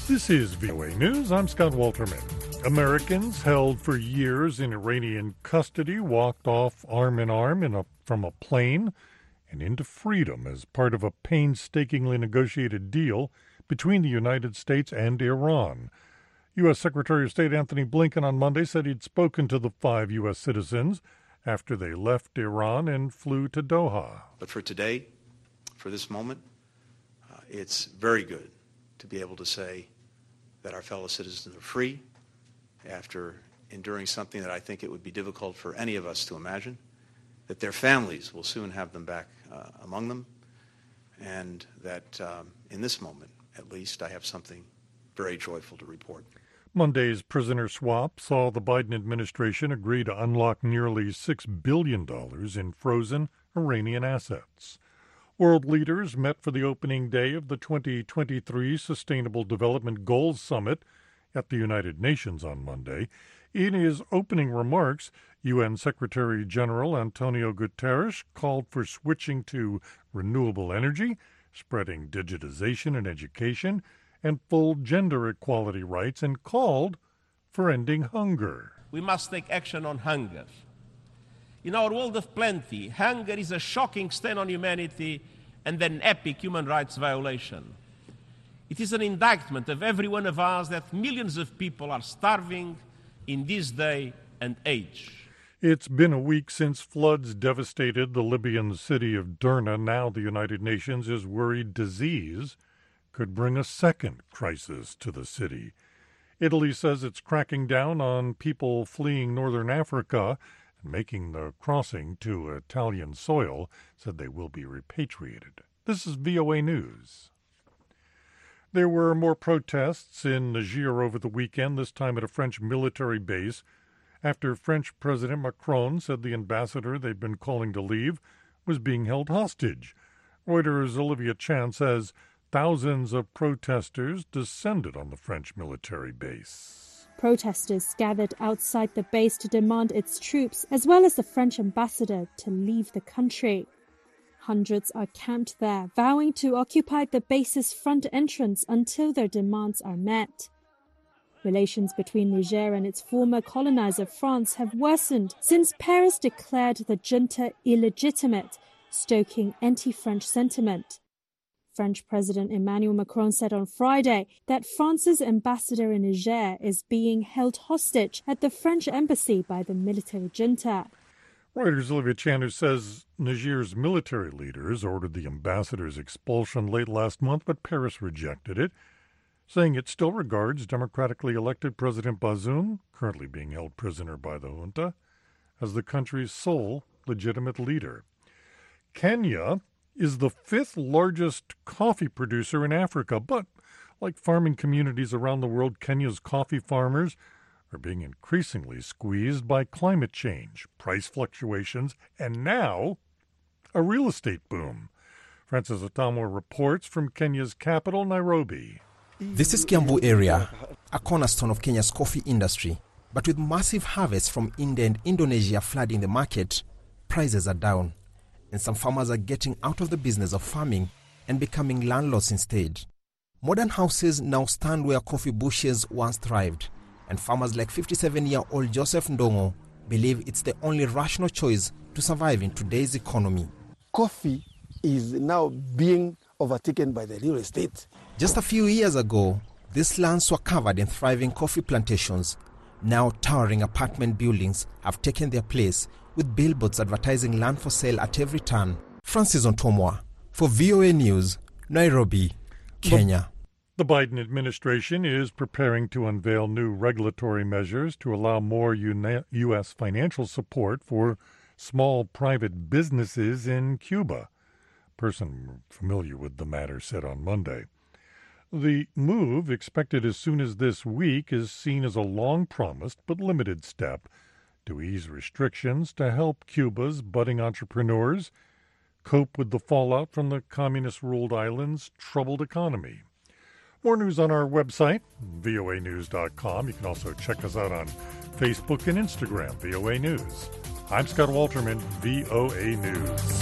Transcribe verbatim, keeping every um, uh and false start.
This is V O A News. I'm Scott Walterman. Americans held for years in Iranian custody walked off arm in arm in a, from a plane and into freedom as part of a painstakingly negotiated deal between the United States and Iran. U S. Secretary of State Antony Blinken on Monday said he'd spoken to the five U S citizens after they left Iran and flew to Doha. But for today, for this moment, uh, it's very good to be able to say that our fellow citizens are free after enduring something that I think it would be difficult for any of us to imagine, that their families will soon have them back uh, among them, and that um, in this moment, at least, I have something very joyful to report. Monday's prisoner swap saw the Biden administration agree to unlock nearly six billion dollars in frozen Iranian assets. World leaders met for the opening day of the twenty twenty-three Sustainable Development Goals Summit at the United Nations on Monday. In his opening remarks, U N Secretary General Antonio Guterres called for switching to renewable energy, spreading digitization and education, and full gender equality rights, and called for ending hunger. We must take action on hunger. In our world of plenty, hunger is a shocking stain on humanity and an epic human rights violation. It is an indictment of every one of us that millions of people are starving in this day and age. It's been a week since floods devastated the Libyan city of Derna. Now the United Nations is worried disease could bring a second crisis to the city. Italy says it's cracking down on people fleeing northern Africa and making the crossing to Italian soil, said they will be repatriated. This is V O A News. There were more protests in Niger over the weekend, this time at a French military base, after French President Macron said the ambassador they'd been calling to leave was being held hostage. Reuters' Olivia Chan says thousands of protesters descended on the French military base. Protesters gathered outside the base to demand its troops, as well as the French ambassador, to leave the country. Hundreds are camped there, vowing to occupy the base's front entrance until their demands are met. Relations between Niger and its former colonizer France have worsened since Paris declared the junta illegitimate, stoking anti-French sentiment. French President Emmanuel Macron said on Friday that France's ambassador in Niger is being held hostage at the French embassy by the military junta. Reuters' Olivia Chan says Niger's military leaders ordered the ambassador's expulsion late last month, but Paris rejected it, saying it still regards democratically elected President Bazoum, currently being held prisoner by the junta, as the country's sole legitimate leader. Kenya is the fifth largest coffee producer in Africa, but like farming communities around the world, Kenya's coffee farmers are being increasingly squeezed by climate change, price fluctuations, and now a real estate boom. Francis Otamwa reports from Kenya's capital, Nairobi. This is Kiambu area, a cornerstone of Kenya's coffee industry. But with massive harvests from India and Indonesia flooding the market, prices are down. And some farmers are getting out of the business of farming and becoming landlords instead. Modern houses now stand where coffee bushes once thrived, and farmers like fifty-seven-year-old Joseph Ndongo believe it's the only rational choice to survive in today's economy. Coffee is now being overtaken by the real estate. Just a few years ago, these lands were covered in thriving coffee plantations. Now towering apartment buildings have taken their place, with billboards advertising land for sale at every turn. Francis Ontomwa for V O A News, Nairobi, Kenya. The Biden administration is preparing to unveil new regulatory measures to allow more U S financial support for small private businesses in Cuba. A person familiar with the matter said on Monday. The move, expected as soon as this week, is seen as a long-promised but limited step to ease restrictions to help Cuba's budding entrepreneurs cope with the fallout from the communist-ruled island's troubled economy. More news on our website, V O A news dot com. You can also check us out on Facebook and Instagram, V O A News. I'm Scott Walterman, V O A News.